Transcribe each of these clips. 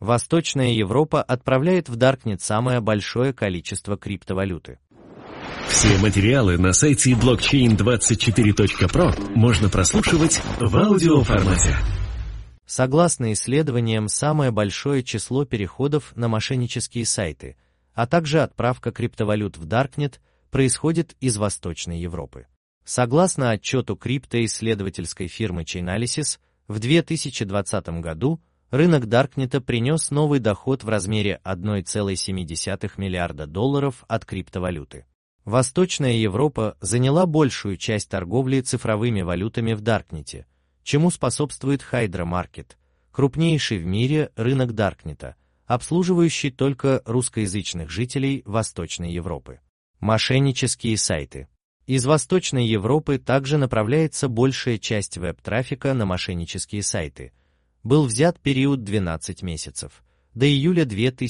Восточная Европа отправляет в Darknet самое большое количество криптовалюты. Все материалы на сайте blockchain24.pro можно прослушивать в аудиоформате. Согласно исследованиям, самое большое число переходов на мошеннические сайты, а также отправка криптовалют в Darknet происходит из Восточной Европы. Согласно отчету криптоисследовательской фирмы Chainalysis, в 2020 году рынок Даркнета принес новый доход в размере $1,7 миллиарда от криптовалюты. Восточная Европа заняла большую часть торговли цифровыми валютами в Даркнете, чему способствует Hydra Market, крупнейший в мире рынок Даркнета, обслуживающий только русскоязычных жителей Восточной Европы. Мошеннические сайты. Из Восточной Европы также направляется большая часть веб-трафика на мошеннические сайты. Был взят период 12 месяцев, до июля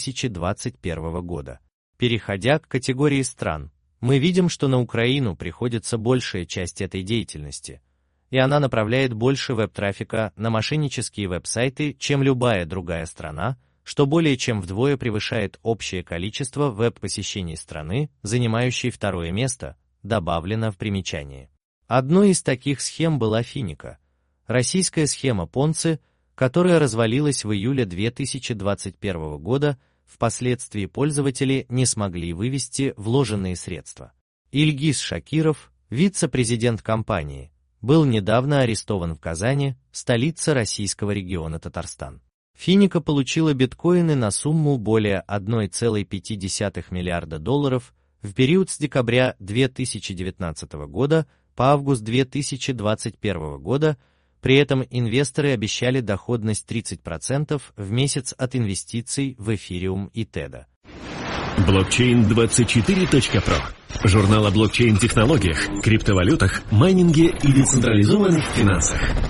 2021 года. Переходя к категории стран, мы видим, что на Украину приходится большая часть этой деятельности, и она направляет больше веб-трафика на мошеннические веб-сайты, чем любая другая страна, что более чем вдвое превышает общее количество веб-посещений страны, занимающей второе место, добавлено в примечании. Одной из таких схем была Финика, российская схема Понци, которая развалилась в июле 2021 года, впоследствии пользователи не смогли вывести вложенные средства. Ильгиз Шакиров, вице-президент компании, был недавно арестован в Казани, столице российского региона Татарстан. Финика получила биткоины на сумму более $1,5 миллиарда в период с декабря 2019 года по август 2021 года, при этом инвесторы обещали доходность 30% в месяц от инвестиций в эфириум и теда. Blockchain24.pro. Журнал о блокчейн-технологиях, криптовалютах, майнинге и децентрализованных финансах.